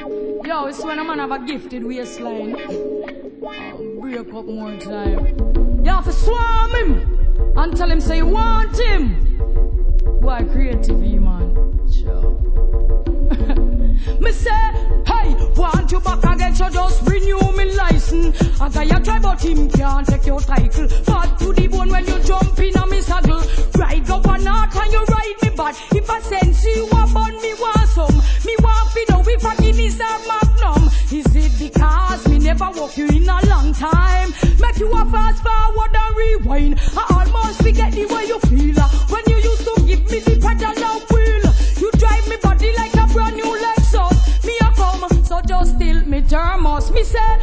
Yo, it's when a man have a gifted waistline. Break up more time. You have to swarm him and tell him say you want him. Why creative, man? Sure. Me say, hey, want you back again, so just renew me license. I got you try, but him can't take your title. Fat to the bone when you jump in on me saddle. Ride governor, can you ride me bad? If I send you a bun, me want some. Me want fi know if I give me some magnum. Is it because me never walk you in a long time? Make you a fast forward and rewind. I almost forget the way you feel. When you used to give me the pedal and wheel. You drive me body like a brand new Lexus. Me a come, so just still me thermos. Me say